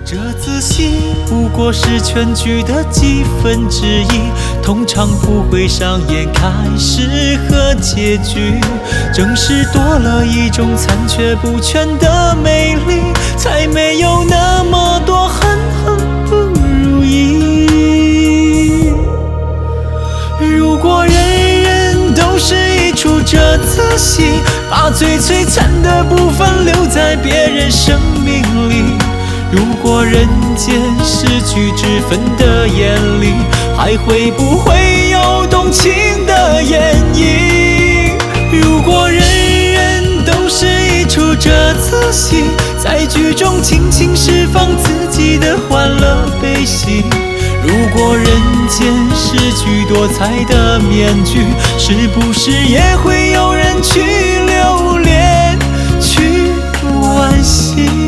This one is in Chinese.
这仔戏不过是全剧的几分之一，通常不会上演开始和结局。正是多了一种残缺不全的美丽，才没有那么多恨不如意。如果人人都是一出这次戏，把最璀璨的部分留在别人生命里，如果人间失去脂粉的眼里，还会不会有动情的演绎？如果人人都是一出这次戏，在剧中尽情释放自己的欢乐悲喜，如果人间失去多彩的面具，是不是也会有人去留恋，去惋惜？